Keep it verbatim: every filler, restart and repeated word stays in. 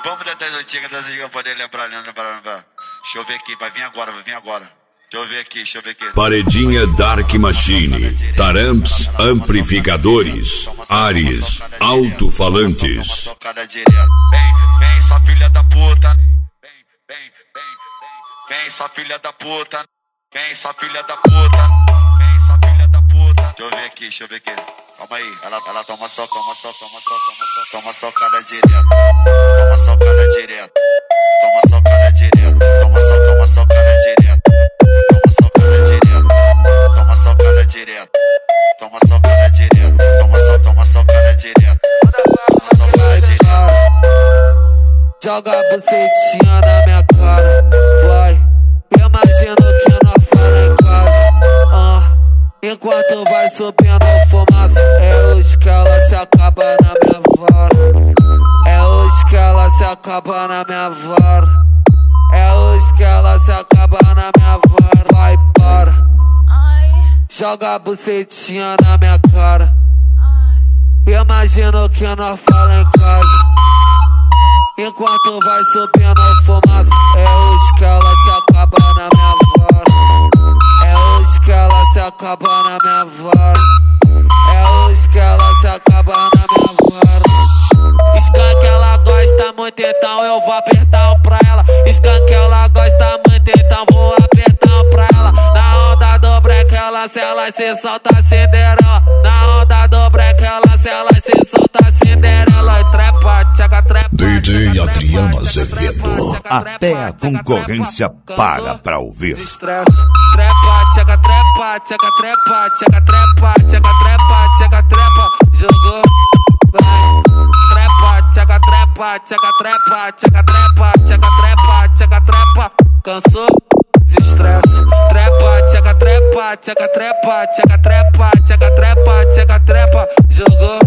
Vamos das antigas, das antigas, poder lembrar, lembrar, lembrar. Deixa eu ver aqui, vai vir agora, vai vir agora. Deixa eu ver aqui, deixa eu ver aqui. Paredinha Dark Machine, Taramps Amplificadores, Ares Alto-Falantes. Vem, vem, sua filha da puta. Vem, vem, vem, vem, sua filha da puta. Vem, sua filha da puta. Vem, sua filha da puta. Deixa eu ver aqui, deixa eu ver aqui. Calma aí, ela, ela toma só, toma só, toma só, toma só, toma socada direto. Toma socada direto. Toma socada direto. Toma só, toma socada direto. Toma socada direto. Toma socada direto. Toma socada direto. Toma só, toma socada direto. Toma socada direto. Joga a bucetinha na minha cara, vai. Imagina que nós fala em casa, ah. Enquanto vai subindo a fumaça, é hoje que ela se acaba na minha vara. É hoje que ela se acaba na minha vara. É hoje que ela se acaba na minha vara. Vai, para. Joga a bucetinha na minha cara. Imagina que nós fala em casa. Enquanto vai subindo a fumaça, é hoje que ela se acaba na minha vara. É hoje que ela se acaba na minha vara. É hoje que ela se acaba na minha vara. Skunk ela gosta muito, então eu vou apertar um pra ela. Skunk ela gosta muito, então vou apertar um pra ela. Na onda do break ela se ela se solta Cinderela. Na onda do break ela se ela se solta Cinderela. E trepa, tchaca, trepa. D J Adriano Azevedo, até a concorrência para pra ouvir. Trepa, tchaca, trepa, tchaca, trepa, tchaca, trepa, tchaca, trepa, tchaca, trepa. Jogou, vai. Trepa, tchaca, trepa, tchaca, trepa, tchaca, trepa, tchaca, trepa, tchaca, trepa. Cansou? Desestressa. Trepa, tchaca, trepa, tchaca, trepa, tchaca, trepa, tchaca, trepa, tchaca, trepa. Jogou.